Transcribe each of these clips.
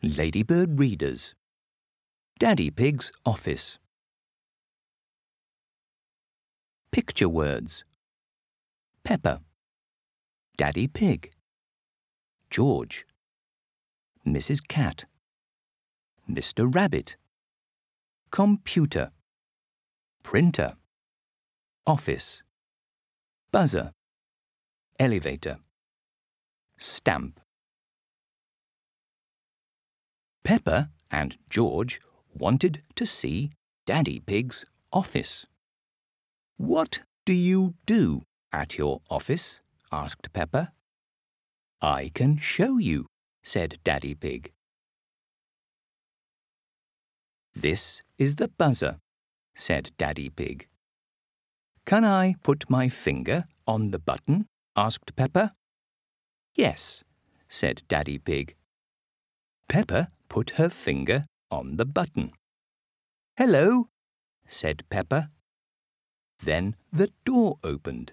Ladybird Readers. Daddy Pig's Office. Picture words. Peppa. Daddy Pig. George. Mrs. Cat. Mr. Rabbit. Computer. Printer. Office. Buzzer. Elevator. Stamp. Peppa and George wanted to see Daddy Pig's office. "What do you do at your office?" asked Peppa. "I can show you," said Daddy Pig. "This is the buzzer," said Daddy Pig. "Can I put my finger on the button?" asked Peppa. "Yes," said Daddy Pig. Peppa put her finger on the button. "Hello," said Peppa. Then the door opened.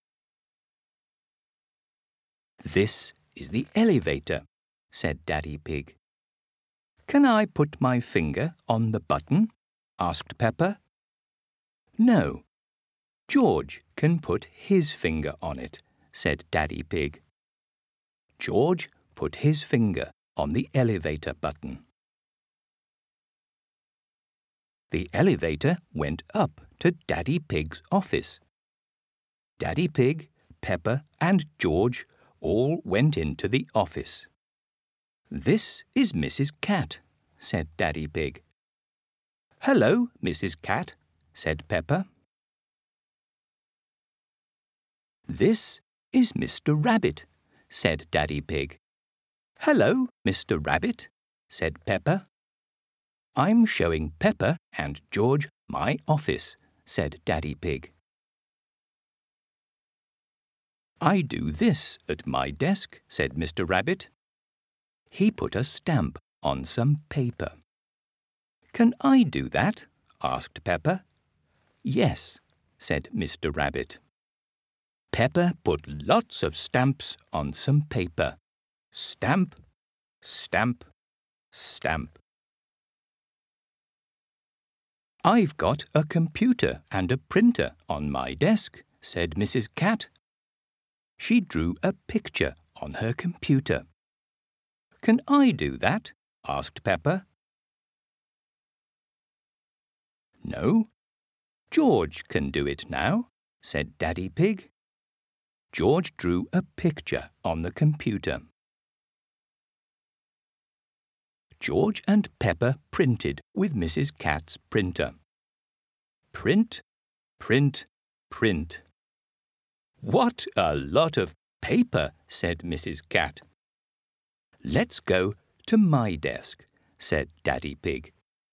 "This is the elevator," said Daddy Pig. "Can I put my finger on the button?" asked Peppa. "No, George can put his finger on it," said Daddy Pig. George put his finger on the elevator button. The elevator went up to Daddy Pig's office. Daddy Pig, Peppa and George all went into the office. "This is Mrs. Cat," said Daddy Pig. "Hello, Mrs. Cat," said Peppa. "This is Mr. Rabbit," said Daddy Pig. "Hello, Mr. Rabbit," said Peppa. "I'm showing Peppa and George my office," said Daddy Pig. "I do this at my desk," said Mr. Rabbit. He put a stamp on some paper. "Can I do that?" asked Peppa. "Yes," said Mr. Rabbit. Peppa put lots of stamps on some paper. Stamp, stamp, stamp. "I've got a computer and a printer on my desk," said Mrs. Cat. She drew a picture on her computer. "Can I do that?" asked Peppa. "No, George can do it now," said Daddy Pig. George drew a picture on the computer. George and Peppa printed with Mrs. Cat's printer. Print, print, print. "What a lot of paper," said Mrs. Cat. "Let's go to my desk," said Daddy Pig.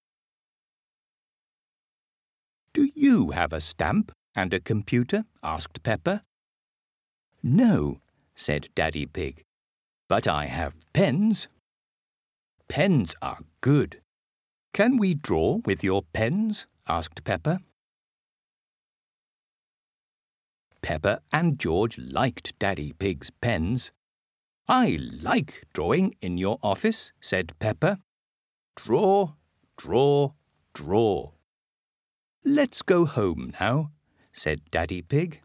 "Do you have a stamp and a computer?" asked Peppa. "No," said Daddy Pig, "but I have pens." "Pens are good. Can we draw with your pens?" asked Peppa. Peppa and George liked Daddy Pig's pens. "I like drawing in your office," said Peppa. "Draw, draw, draw." "Let's go home now," said Daddy Pig.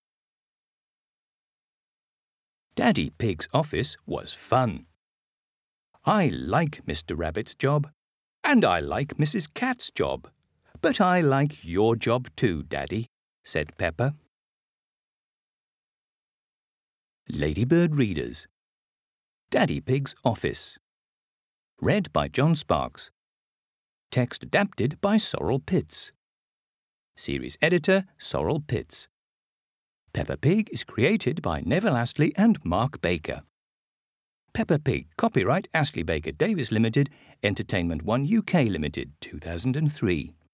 Daddy Pig's office was fun. "I like Mr. Rabbit's job, and I like Mrs. Cat's job, but I like your job too, Daddy," said Peppa. Ladybird Readers. Daddy Pig's Office. Read by John Sparks. Text adapted by Sorrel Pitts. Series editor Sorrel Pitts. Peppa Pig is created by Neville Astley and Mark Baker. Peppa Pig, copyright Astley Baker Davis Limited, Entertainment One UK Limited, 2003.